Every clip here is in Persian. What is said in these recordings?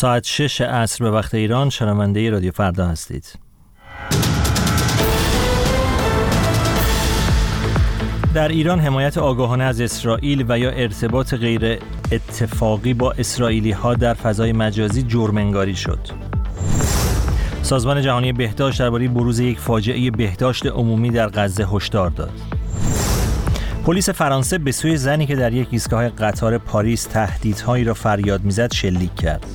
ساعت 6 عصر به وقت ایران شنونده رادیو فردا هستید. در ایران حمایت آگاهانه از اسرائیل و یا ارتباط غیر اتفاقی با اسرائیلی ها در فضای مجازی جرم‌انگاری شد. سازمان جهانی بهداشت درباره بروز یک فاجعه بهداشت عمومی در غزه هشدار داد. پلیس فرانسه به سوی زنی که در یک ایستگاه قطار پاریس تهدیدهایی را فریاد میزد شلیک کرد.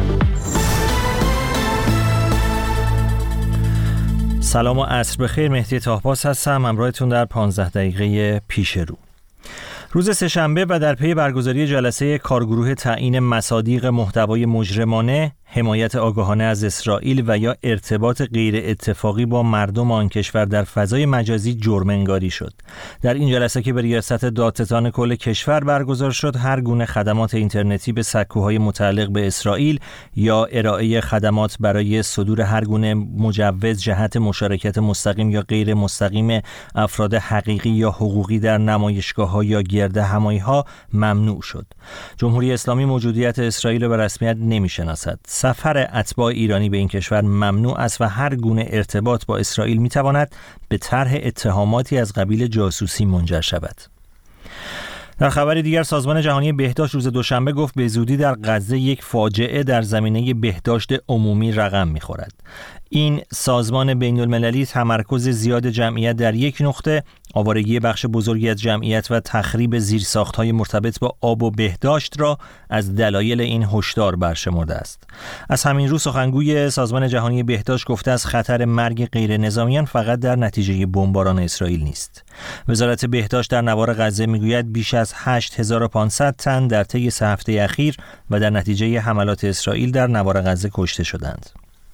سلام و عصر بخیر، مهدی طاهپاس هستم، همراهتون در 15 دقیقه پیش رو. روز سه‌شنبه و در پی برگزاری جلسه کارگروه تعیین مصادیق محتوای مجرمانه، حمایت آگاهانه از اسرائیل و یا ارتباط غیر اتفاقی با مردم آن کشور در فضای مجازی جرم‌انگاری شد. در این جلسه که به ریاست دادستان کل کشور برگزار شد، هر گونه خدمات اینترنتی به سکوهای متعلق به اسرائیل یا ارائه خدمات برای صدور هر گونه مجوز جهت مشارکت مستقیم یا غیر مستقیم افراد حقیقی یا حقوقی در نمایشگاه‌ها یا گردهمایی‌ها ممنوع شد. جمهوری اسلامی موجودیت اسرائیل را به رسمیت نمی‌شناسد. سفر اتباع ایرانی به این کشور ممنوع است و هر گونه ارتباط با اسرائیل می‌تواند به طرح اتهاماتی از قبیل جاسوسی منجر شود. در خبر دیگر، سازمان جهانی بهداشت روز دوشنبه گفت به زودی در غزه یک فاجعه در زمینه بهداشت عمومی رقم می‌خورد. این سازمان بین‌المللی تمرکز زیاد جمعیت در یک نقطه، آوارگی بخش بزرگی از جمعیت و تخریب زیرساخت‌های مرتبط با آب و بهداشت را از دلایل این هشدار برشمرده است. از همین رو سخنگوی سازمان جهانی بهداشت گفته است خطر مرگ غیر نظامیان فقط در نتیجه بمباران اسرائیل نیست. وزارت بهداشت در نوار غزه میگوید بیش از 8500 تن در طی 3 هفته اخیر و در نتیجه حملات اسرائیل در نوار غزه کشته شدند.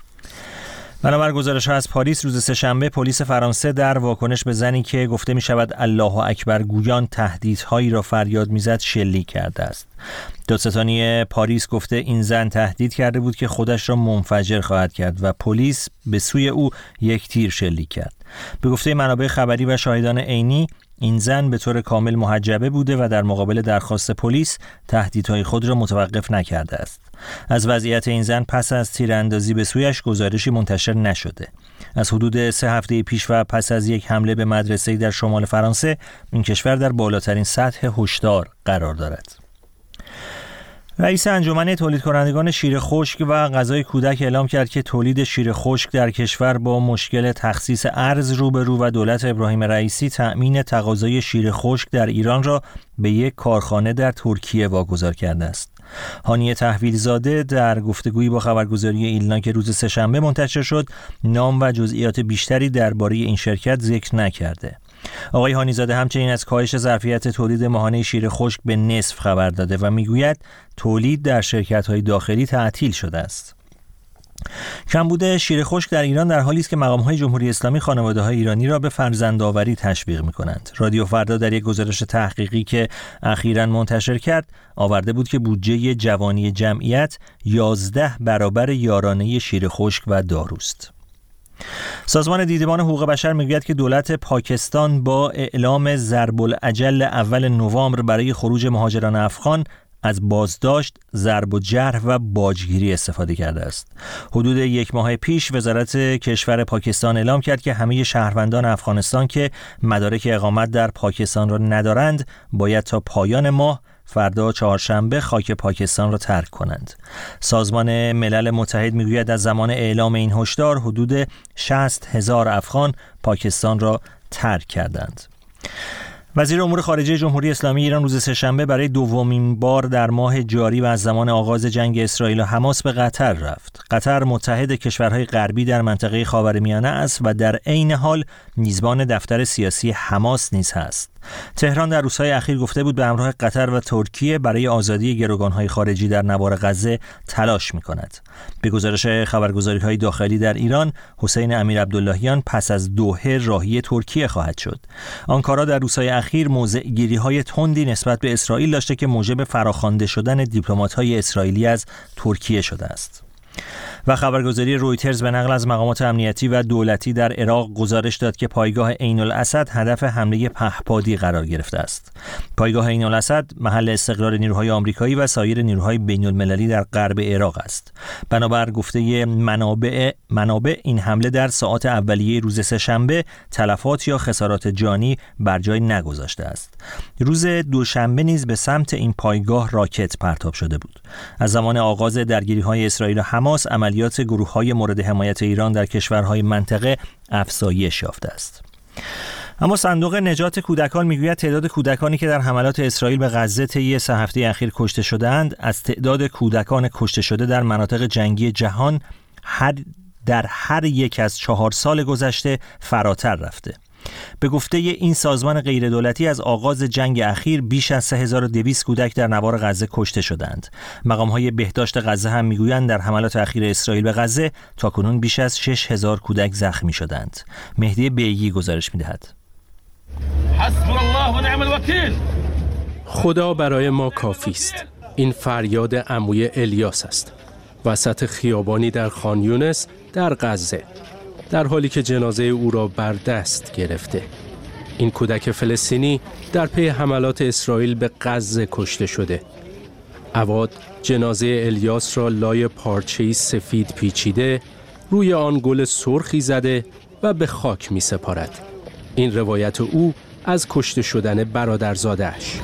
بنابر گزارش‌ها از پاریس روز سه‌شنبه، پلیس فرانسه در واکنش به زنی که گفته می‌شود الله اکبر گویان تهدیدهایی را فریاد می‌زد شلیک کرده است. دادستانی پاریس گفته این زن تهدید کرده بود که خودش را منفجر خواهد کرد و پلیس به سوی او یک تیر شلیک کرد. به گفته منابع خبری و شاهدان عینی، این زن به طور کامل محجبه بوده و در مقابل درخواست پلیس تهدیدهای خود را متوقف نکرده است. از وضعیت این زن پس از تیراندازی به سویش گزارشی منتشر نشده. از حدود 3 هفته پیش و پس از یک حمله به مدرسه‌ای در شمال فرانسه، این کشور در بالاترین سطح هشدار قرار دارد. رئیس انجمن تولید کنندگان شیر خشک و غذای کودک اعلام کرد که تولید شیر خشک در کشور با مشکل تخصیص ارز روبرو و دولت ابراهیم رئیسی تأمین تقاضای شیر خشک در ایران را به یک کارخانه در ترکیه واگذار کرده است. هانی تحویلزاده در گفتگویی با خبرگزاری ایلنا که روز سه‌شنبه منتشر شد، نام و جزئیات بیشتری درباره این شرکت ذکر نکرده. آقای هانیزاده همچنین از کاهش ظرفیت تولید ماهانه شیر خشک به نصف خبر داده و میگوید تولید در شرکت‌های داخلی تعطیل شده است. کمبود شیر خشک در ایران در حالی است که مقام‌های جمهوری اسلامی خانواده‌های ایرانی را به فرزندآوری تشویق می‌کنند. رادیو فردا در یک گزارش تحقیقی که اخیراً منتشر کرد، آورده بود که بودجه جوانی جمعیت 11 برابر یارانه شیر خشک و داروست. سازمان دیدبان حقوق بشر میگوید که دولت پاکستان با اعلام ضرب الاجل اول نوامبر برای خروج مهاجران افغان از بازداشت، ضرب و جرح و باجگیری استفاده کرده است. حدود 1 ماه پیش وزارت کشور پاکستان اعلام کرد که همه شهروندان افغانستان که مدارک اقامت در پاکستان را ندارند باید تا پایان ماه فردا چهارشنبه خاک پاکستان را ترک کنند. سازمان ملل متحد میگوید از زمان اعلام این هشدار حدود 60,000 افغان پاکستان را ترک کردند. وزیر امور خارجه جمهوری اسلامی ایران روز سه‌شنبه برای دومین بار در ماه جاری و از زمان آغاز جنگ اسرائیل و حماس به قطر رفت. قطر متحد کشورهای غربی در منطقه خاورمیانه است و در عین حال میزبان دفتر سیاسی حماس نیز است. تهران در روزهای اخیر گفته بود به همراه قطر و ترکیه برای آزادی گروگان‌های خارجی در نوار غزه تلاش می‌کند. به گزارش خبرگزاری‌های داخلی در ایران، حسین امیرعبداللهیان پس از دوحه راهی ترکیه خواهد شد. آنکارا در روزهای اخیر موضع‌گیری‌های تندی نسبت به اسرائیل داشته که موجب فراخوانده شدن دیپلمات‌های اسرائیلی از ترکیه شده است. و خبرگزاری رویترز به نقل از مقامات امنیتی و دولتی در عراق گزارش داد که پایگاه عین الاسد هدف حمله پهپادی قرار گرفته است. پایگاه عین الاسد محل استقرار نیروهای آمریکایی و سایر نیروهای بین‌المللی در غرب عراق است. بنابر گفته منابع این حمله در ساعات اولیه روز سه‌شنبه تلفات یا خسارات جانی بر جای نگذاشته است. روز دوشنبه نیز به سمت این پایگاه راکت پرتاب شده بود. از زمان آغاز درگیری‌های اسرائیل و حماس عملیات گروه‌های مورد حمایت ایران در کشورهای منطقه افزایش یافته است. اما صندوق نجات کودکان میگوید تعداد کودکانی که در حملات اسرائیل به غزه طی 3 هفته اخیر کشته شده‌اند از تعداد کودکان کشته شده در مناطق جنگی جهان در هر یک از 4 سال گذشته فراتر رفته. به گفته این سازمان غیردولتی از آغاز جنگ اخیر بیش از 3200 کودک در نوار غزه کشته شدند. مقام‌های بهداشت غزه هم میگویند در حملات اخیر اسرائیل به غزه تاکنون بیش از 6000 کودک زخمی شدند. مهدی بیگی گزارش می‌دهد. حسبنا الله و نعم الوکیل. خدا برای ما کافی است. این فریاد عموی الیاس است. وسط خیابانی در خان یونس در غزه، در حالی که جنازه او را بر دست گرفته. این کودک فلسطینی در پی حملات اسرائیل به غزه کشته شده. عواد جنازه الیاس را لای پارچه‌ای سفید پیچیده، روی آن گل سرخی زده و به خاک می سپارد. این روایت او از کشته شدن برادرزاده‌اش.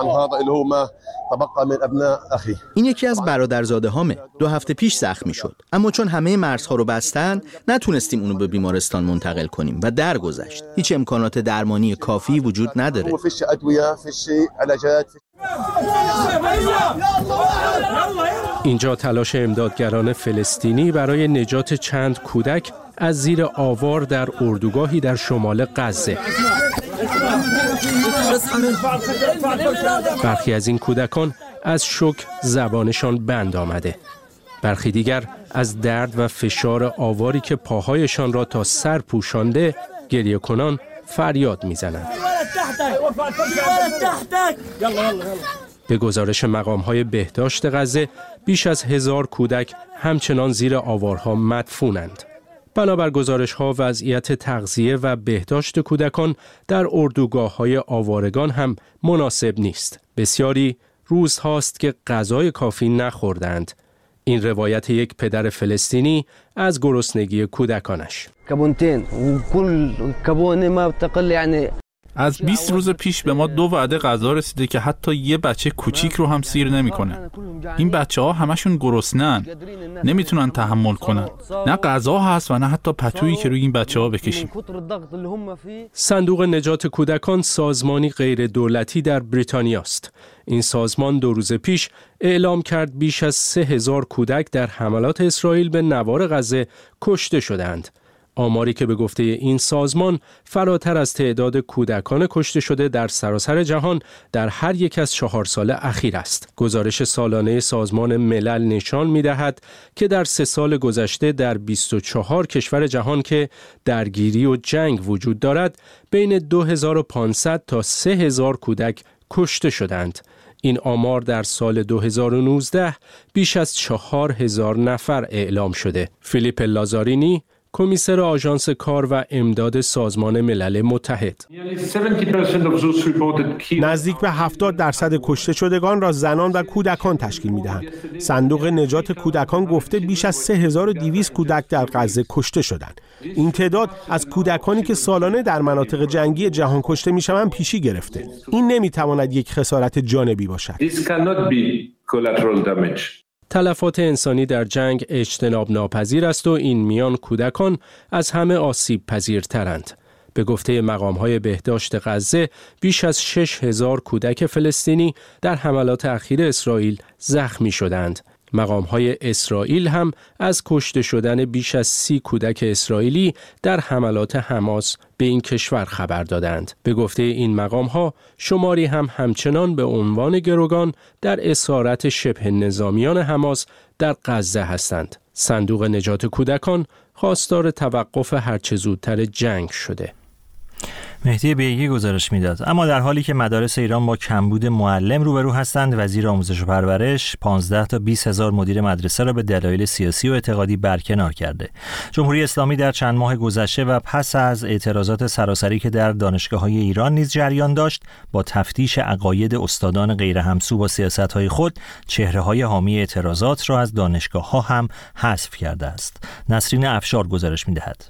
این یکی از برادرزاده هامه. 2 هفته پیش زخمی شد، اما چون همه مرزها رو بستن نتونستیم اونو به بیمارستان منتقل کنیم و درگذشت. هیچ امکانات درمانی کافی وجود نداره. اینجا تلاش امدادگران فلسطینی برای نجات چند کودک از زیر آوار در اردوگاهی در شمال غزه. برخی از این کودکان از شوک زبانشان بند آمده. برخی دیگر از درد و فشار آواری که پاهایشان را تا سر پوشانده گریه کنان فریاد میزنند. به گزارش مقام‌های بهداشت غزه بیش از 1000 کودک همچنان زیر آوارها مدفونند. بنابر گزارش‌ها وضعیت تغذیه و بهداشت کودکان در اردوگاه‌های آوارگان هم مناسب نیست. بسیاری روز هاست که غذای کافی نخوردند. این روایت یک پدر فلسطینی از گرسنگی کودکانش. از 20 روز پیش به ما 2 وعده غذا رسیده که حتی یه بچه کوچیک رو هم سیر نمی‌کنه. این بچه‌ها همشون گرسنه‌اند. نمیتونن تحمل کنن. نه غذا هست و نه حتی پتویی که روی این بچه‌ها بکشیم. صندوق نجات کودکان سازمانی غیر دولتی در بریتانیا است. این سازمان 2 روز پیش اعلام کرد بیش از 3000 کودک در حملات اسرائیل به نوار غزه کشته شدند. آماری که به گفته این سازمان فراتر از تعداد کودکان کشته شده در سراسر جهان در هر یک از 4 سال اخیر است. گزارش سالانه سازمان ملل نشان می‌دهد که در 3 سال گذشته در 24 کشور جهان که درگیری و جنگ وجود دارد بین 2500 تا 3000 کودک کشته شدند. این آمار در سال 2019 بیش از 4000 نفر اعلام شده. فیلیپ لازارینی کمیسر آژانس کار و امداد سازمان ملل متحد: نزدیک به 70% کشته شدگان را زنان و کودکان تشکیل می‌دهند. صندوق نجات کودکان گفته بیش از 3200 کودک در غزه کشته شدند. این تعداد از کودکانی که سالانه در مناطق جنگی جهان کشته می‌شوند پیشی گرفته. این نمی‌تواند یک خسارت جانبی باشد. تلفات انسانی در جنگ اجتناب ناپذیر است و این میان کودکان از همه آسیب پذیرترند. به گفته مقام‌های بهداشت غزه بیش از 6000 کودک فلسطینی در حملات اخیر اسرائیل زخمی شدند. مقام‌های اسرائیل هم از کشته شدن بیش از 30 کودک اسرائیلی در حملات حماس به این کشور خبر دادند. به گفته این مقام‌ها شماری هم همچنان به عنوان گروگان در اسارت شبه نظامیان حماس در غزه هستند. صندوق نجات کودکان خواستار توقف هرچه زودتر جنگ شده. مهدی بیگی گزارش میداد. اما در حالی که مدارس ایران با کمبود معلم روبرو هستند، وزیر آموزش و پرورش 15 تا 20 هزار مدیر مدرسه را به دلایل سیاسی و اعتقادی برکنار کرده. جمهوری اسلامی در چند ماه گذشته و پس از اعتراضات سراسری که در دانشگاه‌های ایران نیز جریان داشت، با تفتیش عقاید استادان غیر همسو با سیاست‌های خود، چهره‌های حامی اعتراضات را از دانشگاه‌ها هم حذف کرده است. نسرین افشار گزارش می‌دهد.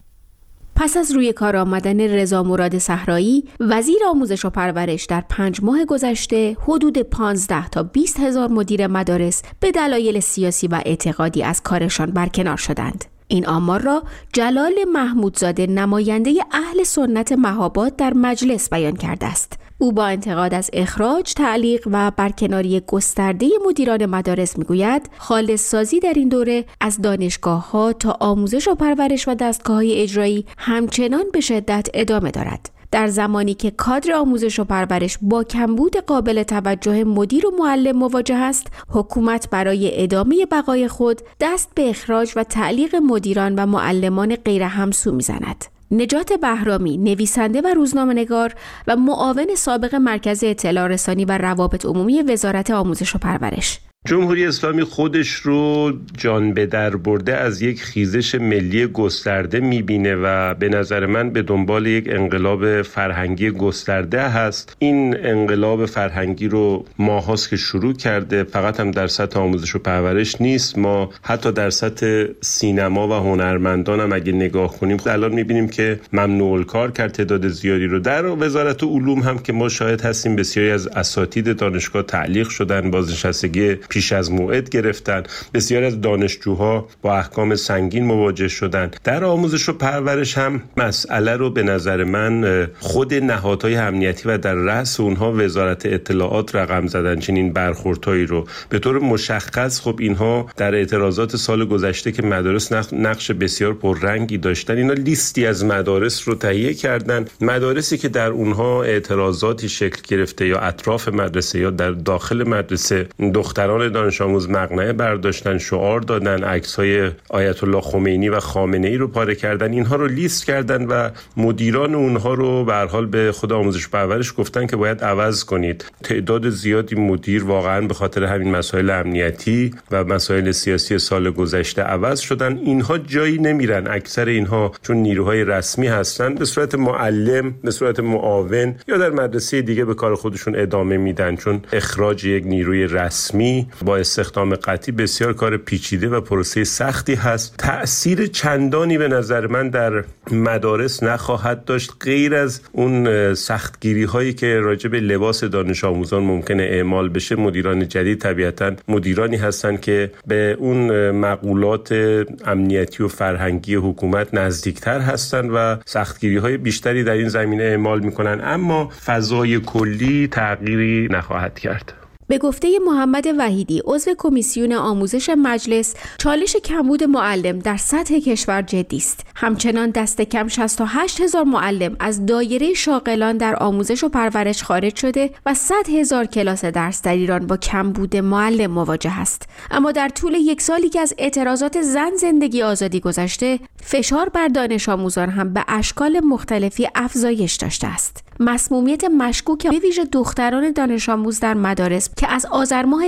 پس از روی کار آمدن رضا مراد صحرایی، وزیر آموزش و پرورش در 5 ماه گذشته حدود 15 تا 20 هزار مدیر مدارس به دلایل سیاسی و اعتقادی از کارشان برکنار شدند. این آمار را جلال محمودزاده، نماینده اهل سنت مهاباد، در مجلس بیان کرده است. او با انتقاد از اخراج، تعلیق و برکناری گسترده مدیران مدارس میگوید خالص سازی در این دوره از دانشگاه‌ها تا آموزش و پرورش و دستگاه‌های اجرایی همچنان به شدت ادامه دارد. در زمانی که کادر آموزش و پرورش با کمبود قابل توجه مدیر و معلم مواجه است، حکومت برای ادامه بقای خود دست به اخراج و تعلیق مدیران و معلمان غیر همسو می‌زند. نجات بهرامی، نویسنده و روزنامه‌نگار و معاون سابق مرکز اطلاع رسانی و روابط عمومی وزارت آموزش و پرورش: جمهوری اسلامی خودش رو جان به در برده از یک خیزش ملی گسترده میبینه و به نظر من به دنبال یک انقلاب فرهنگی گسترده هست. این انقلاب فرهنگی رو ماهاست که شروع کرده، فقط هم در سطح آموزش و پرورش نیست. ما حتی در سطح سینما و هنرمندان هم اگه نگاه کنیم الان میبینیم که ممنوع الکار کرد تعداد زیادی رو. در وزارت علوم هم که ما شاهد هستیم بسیاری از اساتید دانشگاه تعلیق شدن، بازنشستگی پیش از موعد گرفتن، بسیار از دانشجوها با احکام سنگین مواجه شدن. در آموزش و پرورش هم مسئله رو به نظر من خود نهادهای امنیتی و در رأس اونها وزارت اطلاعات رقم زدن چنین برخوردهایی رو. به طور مشخص خب اینها در اعتراضات سال گذشته که مدارس نقش بسیار پررنگی داشتن، اینا لیستی از مدارس رو تهیه کردن، مدارسی که در اونها اعتراضاتی شکل گرفته یا اطراف مدرسه یا در داخل مدرسه دختران دانش آموز مقنعه برداشتن، شعار دادن، عکس‌های آیت الله خمینی و خامنه‌ای رو پاره کردن، اینها رو لیست کردن و مدیران اونها رو به هر حال به خود آموزش پرورش گفتن که باید عوض کنید. تعداد زیادی مدیر واقعا به خاطر همین مسائل امنیتی و مسائل سیاسی سال گذشته عوض شدن. اینها جایی نمیرن، اکثر اینها چون نیروهای رسمی هستن به صورت معلم، به صورت معاون یا در مدرسه دیگه به کار خودشون ادامه میدن، چون اخراج یک نیروی رسمی با استخدام قطعی بسیار کار پیچیده و پروسه سختی هست. تأثیر چندانی به نظر من در مدارس نخواهد داشت غیر از اون سختگیری هایی که راجع به لباس دانش آموزان ممکنه اعمال بشه. مدیران جدید طبیعتاً مدیرانی هستن که به اون مقولات امنیتی و فرهنگی حکومت نزدیکتر هستن و سختگیری های بیشتری در این زمینه اعمال میکنن، اما فضای کلی تغییری نخواهد کرد. به گفته محمد وحیدی، عضو کمیسیون آموزش مجلس، چالش کمبود معلم در سطح کشور جدی است. همچنان دست کم 68 هزار معلم از دایره شاغلان در آموزش و پرورش خارج شده و 100 هزار کلاس درس در ایران با کمبود معلم مواجه است. اما در طول یک سالی که از اعتراضات زن زندگی آزادی گذشته، فشار بر دانش آموزان هم به اشکال مختلفی افزایش داشته است. مسمومیت مشکوک به ویژه دختران دانش آموز در مدارس که از آذر ماه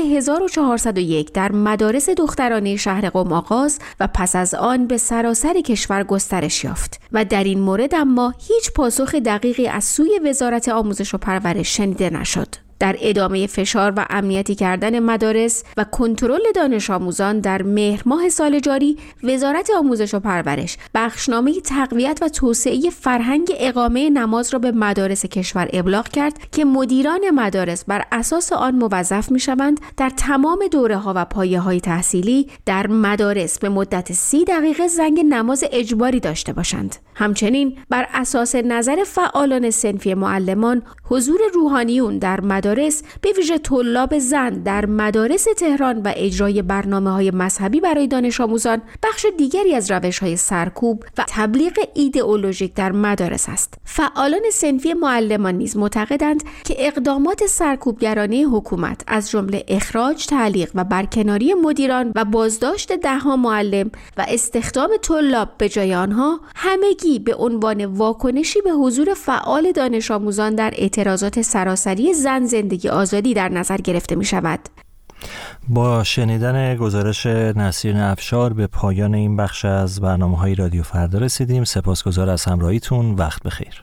1401 در مدارس دخترانه شهر قم آغاز و پس از آن به سراسر کشور گسترش یافت و در این مورد اما هیچ پاسخ دقیقی از سوی وزارت آموزش و پرورش شنیده نشد. در ادامه فشار و امنیتی کردن مدارس و کنترل دانش آموزان در مهر ماه سال جاری، وزارت آموزش و پرورش بخشنامه تقویت و توسعه فرهنگ اقامه نماز را به مدارس کشور ابلاغ کرد که مدیران مدارس بر اساس آن موظف می‌شوند در تمام دوره‌ها و پایه‌های تحصیلی در مدارس به مدت 30 دقیقه زنگ نماز اجباری داشته باشند. همچنین بر اساس نظر فعالان صنفی معلمان، حضور روحانیون در مدارس مدارس به ویژه طلاب زن در مدارس تهران و اجرای برنامه‌های مذهبی برای دانش آموزان بخش دیگری از روش‌های سرکوب و تبلیغ ایدئولوژیک در مدارس است. فعالان صنفی معلمان نیز معتقدند که اقدامات سرکوبگرانه حکومت از جمله اخراج، تعلیق و برکناری مدیران و بازداشت ده‌ها معلم و استخدام طلاب به جای آنها همگی به عنوان واکنشی به حضور فعال دانش آموزان در اعتراضات سراسری زن زندگی آزادی در نظر گرفته می شود. با شنیدن گزارش نسرین افشار به پایان این بخش از برنامه‌های رادیو فردا رسیدیم. سپاسگزار از همراهیتون. وقت بخیر.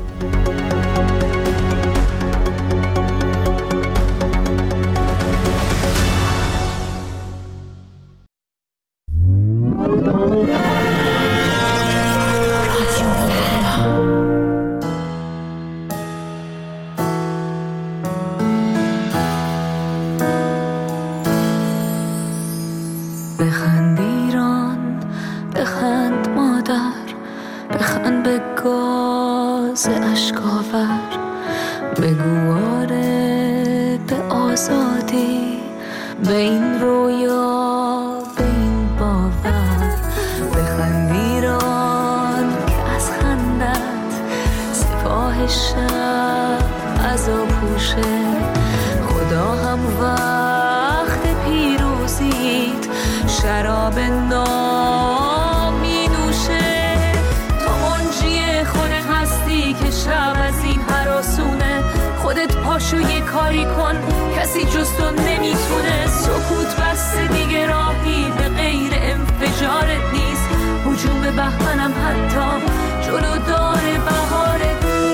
بخند ایران، بخند مادر، بخند به گاز اشکاور، بگو آره به آزادی، به این رویا، به این باور. بخند ایران که از خندت سپاه شب عذاب پوشه، خدا هم وقت پیروزیت شراب نام می نوشه. تو منجی خود هستی که شب از این هراسونه، خودت پاشو یه کاری کن، کسی جز تو نمیتونه. سکوت بس دیگه راهی به غیر انفجارت نیست، هجوم بهمنم حتی جلو داره بهارت نیست.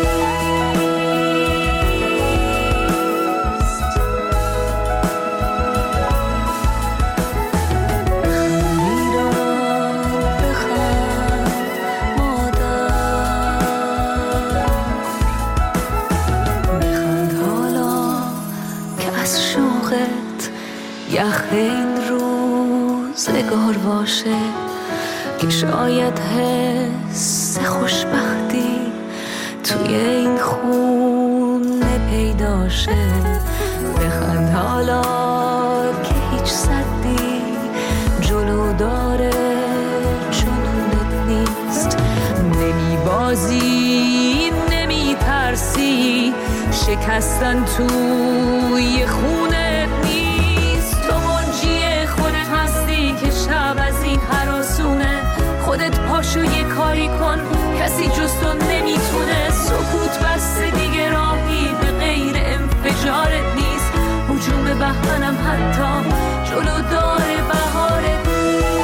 یخ این روزگار باشه که شاید حس خوشبختی توی این خونه پیدا شه. بخند حالا که هیچ سدی جلو داره جنونت نیست. نمی بازی نمی ترسی، شکستن توی خونت نیست. تو منجی خودت هستی که شب از این هراسونه، خودت پاشو یه کاری کن، کسی جز تو نمیتونه. سکوت بس دیگه راهی به غیر انفجارت نیست، هجوم بهمنم حتی جلو داره بهارت نیست.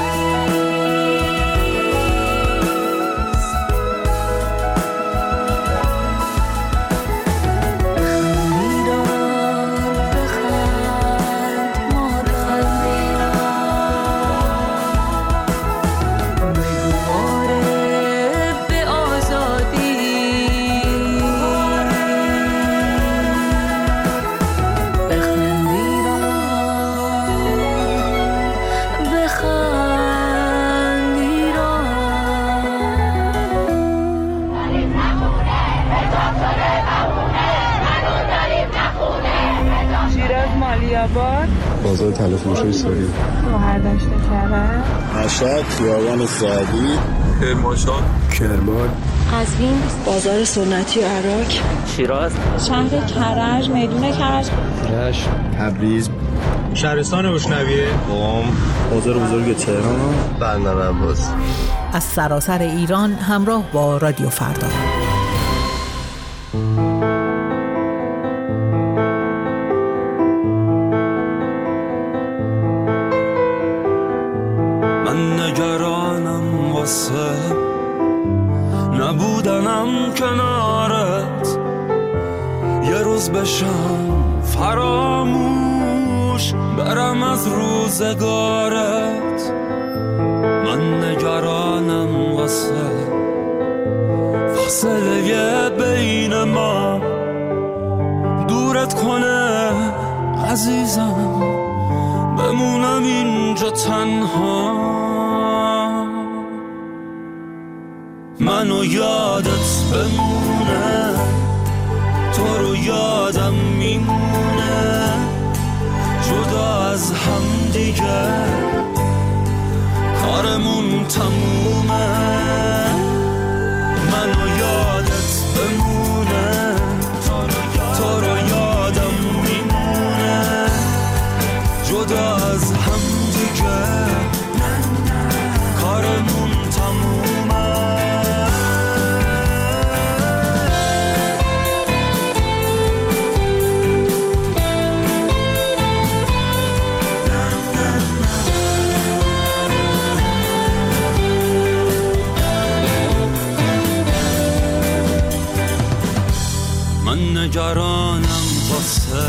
بازار تلف فروشی سوری بهرداشت کرد، مشهد، خیابان سعدی، کرمان، قزوین، بازار سنتی عراق، شیراز، شهر کرج، میدون کرج، رشت، تبریز، شهرستان روشنویه، قم، بازار بزرگ تهران و بندر عباس. از سراسر ایران همراه با رادیو فردا. نبودنم کنارت، یه روز بشم فراموش، برم از روزگارت. من نگرانم واسه فاصله بین ما، دورت کنه عزیزم، بمونم اینجا تنها. منو یادت بمونه، تو رو یادم میمونه. دیگه کارمون تمومه منو یادت بمونه تو رو یادم میمونه جدا از هم دیگه کارمون تمومه من نگرانم واسه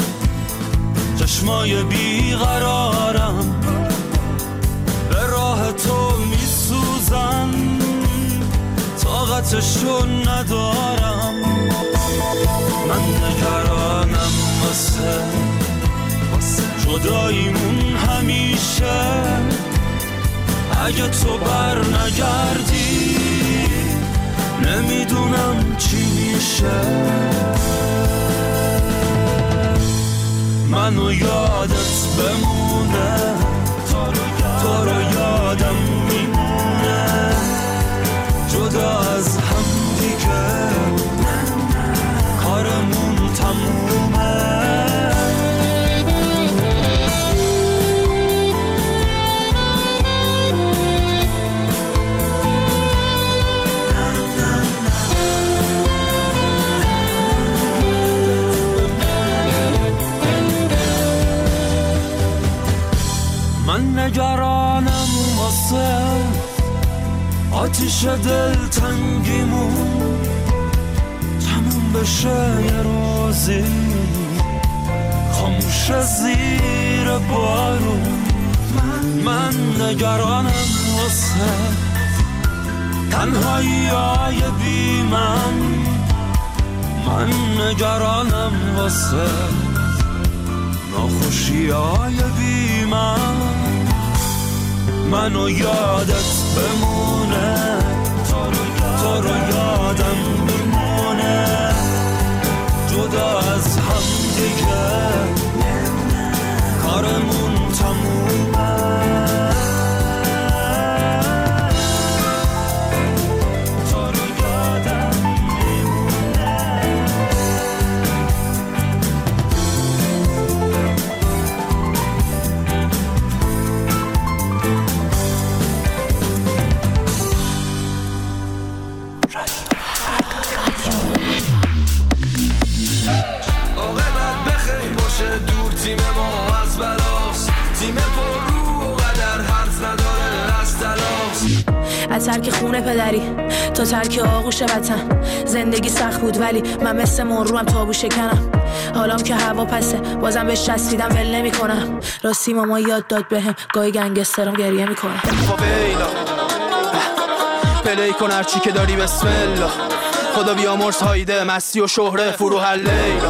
چشمای بیقرارم به راه تو میسوزم طاقتشو ندارم من نگرانم واسه جداییمون همیشه اگه تو بر نگردی نمیدونم چی میشه منو یادت بمونه تو رو یادم میمونه جدا از هم دیگه کارمون تمومه من نگرانم واسه آتیش دلتنگیمون تموم بشه یه روزی خاموش زیر بارون من نگرانم واسه تنهایی های بی من نگرانم واسه ناخوشی های بی منو یادت بمونه تو رو یادم میمونه جدا از هم دیگه کارمون تمومه تیم ما از بلاست تیم پر رو و قدر حرف نداره از تلاست از ترک خونه پدری تا ترک آغوش وطن زندگی سخت بود ولی من مثل مرو هم تابو شکنم حالام که هوا پسه بازم بهش چسبیدم ول نمی کنم راستی ماما یاد داد بهم گاهی گنگسترم گریه میکنم فاویلا پلی کن هرچی که داری بسم الله خدا بیامرز هایده مستی و شهره فروح لیلا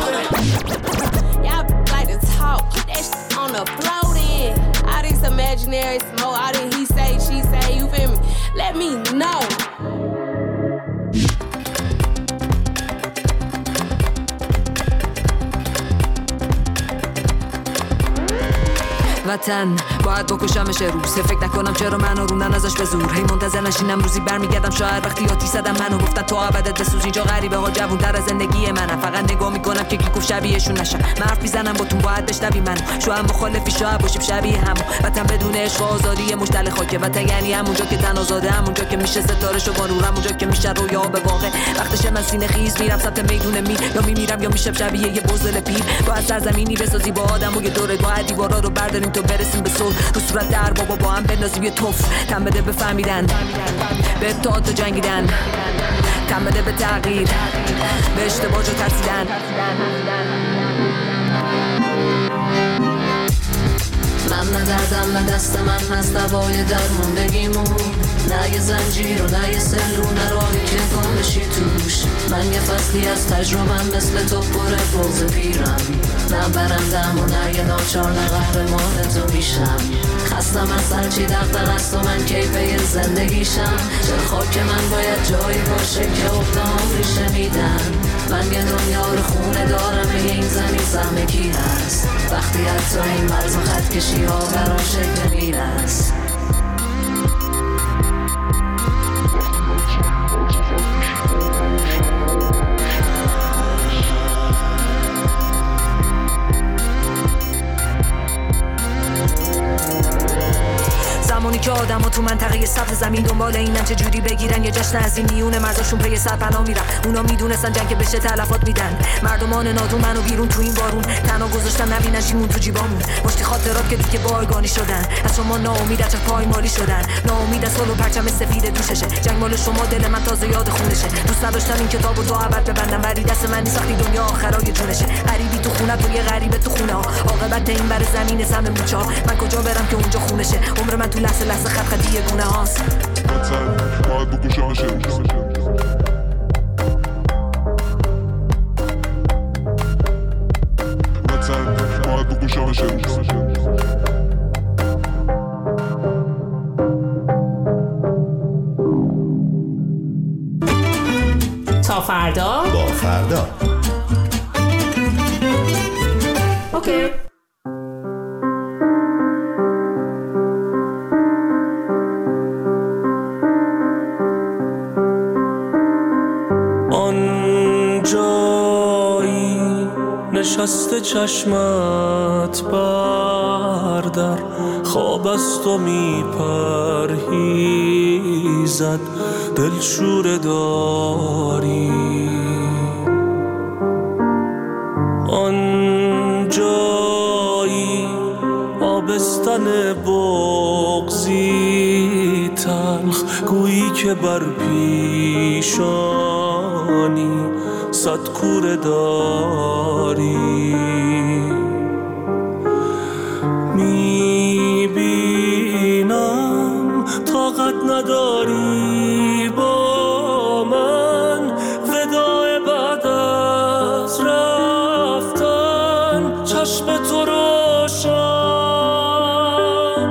imaginary smoke, all that he say, she say, you feel me? Let me know. وطن باید بکشمش روزه فکر نکنم چرا منو روندن ازش به زور هی منتظر نشینم روزی برمیگردم شاید وقتی آتی زدم منو گفتن تو ابدت بسوز اینجا غریبه ها جوون در از زندگی منم فقط نگاه میکنم که کی گفت شبیهشون نشم من حرف میزنم با تو باید بشنوی منو شو هم مخالفی شاید باشیم شبیه هم وطن بدون عشق و آزادی مشتل خاکه وطن یعنی همونجا که تن آزاده همونجا که میشه ستاره شو با نور همونجا که میشه رویا به واقع وقتش من سینه خیز میرم سمت میدون میر یا میمیرم یا میشم شبیه یه بزدل پیر باید سرزمینی بسازی با آدم و یه دوره باید دیوارا رو برداریم تو برسیم به صلح رو صورت در بابا با هم بندازیم یه توف تن بده بفهمیدن به اتحاد و جنگیدن تن بده به تغییر به اشتباه جو ترسیدن من ندردم نه دست من هست دوای درموندگیمون نه یه زنجیر و نه یه سلو نه راهی که کن بشی توش من یه فصلی از تجربم مثل تو پر فوز پیرم نه برندم و نه یه ناچار نه قهرمان تو میشم خستم از هرچی دقدق است و من کیفه زندگیشم. چرا خاک من باید جایی باشه که افتام ریشه میدن؟ من یه دنیا رو خونه دارم، به این زمین سهم کی هست؟ وقتی حتی این مرز و خط کشی ها برام شکل میرست. زمانی که آدم‌ها تو منطقه سطح زمین دنبال اینن چه جوری بگیرن یه جشن از این میونه مرزاشون پی سر پناه میرن. اونا میدونستن جنگ بشه تلفات میدن. مردمان نادون منو بیرون تو این بارون تنها گذاشتن نبینن چیمون تو جیبامون. مشتی خاطرات که دیگه بایگانی شدن. از شما ناامید از پایمالی شدن. ناامید از صلح و پرچم سفید دوششه. جنگ مال شما دل من تازه یاد خونشه. دوست نداشتم این کتابو تا ابد ببندم ولی دست من نیست وقتی دنیا آخرای جونشه. غریبی تو خونه تو یه غریبه تو خونه ها. عاقبت این بر زمین سم موچا. من کجا برم که اونجا خونشه. عمر من تو لحظه خط خطی گونه هاست. باید بکشمش تا فردا با فردا. اوکی. نشسته چشمت بردر خواب از تو میپرهیزد دلشوره داری آن جایی آبستن بغضی تلخ گویی که بر پیشانی صد کوره داری میبینم طاقت نداری با من وداع بعد از رفتن چشم تو روشن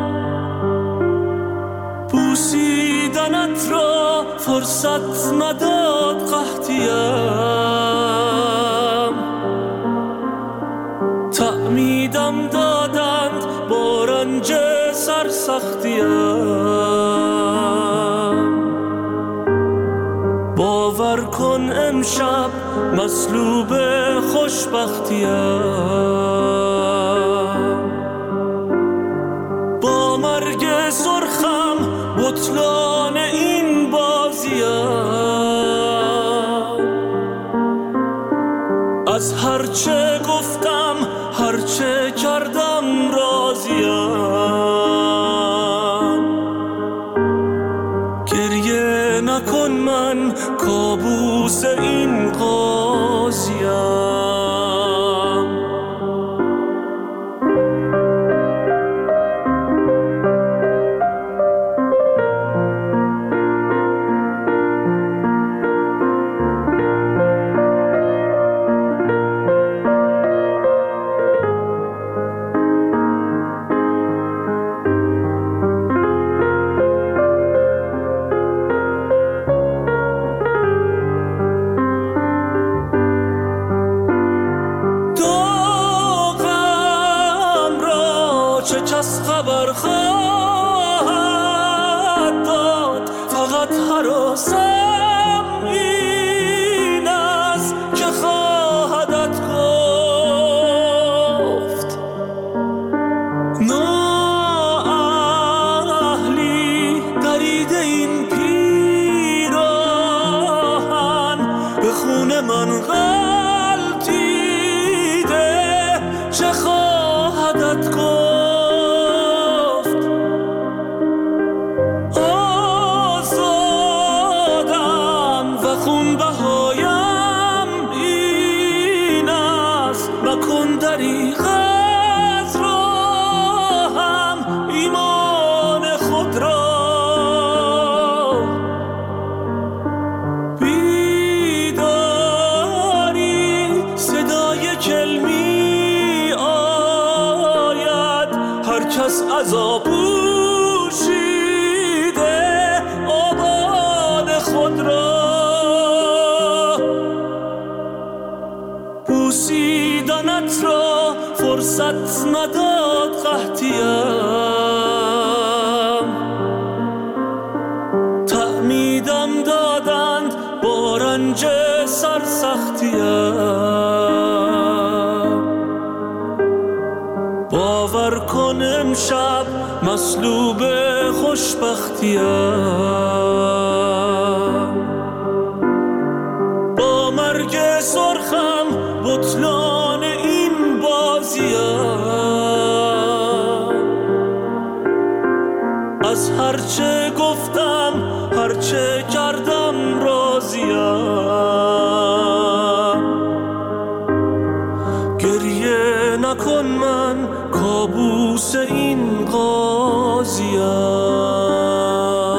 بوسیدنت را فرصت نداد قحطیم تعمیدم دادند با رنج سرسختیم باور کن امشب مصلوب خوشبختیم با مرگ سرخم بطلان این بازیم از هرچه گفتم هرچه کردم راضیم گریه نکن من کابوس این قاضیم رنج سرسختیم، باور کن امشب مصلوب خوشبختیم، با مرگ سرخم بطلان این بازیم، از هرچه گفتم هرچه کردم راضیم، گریه نکن من کابوس این قاضیم.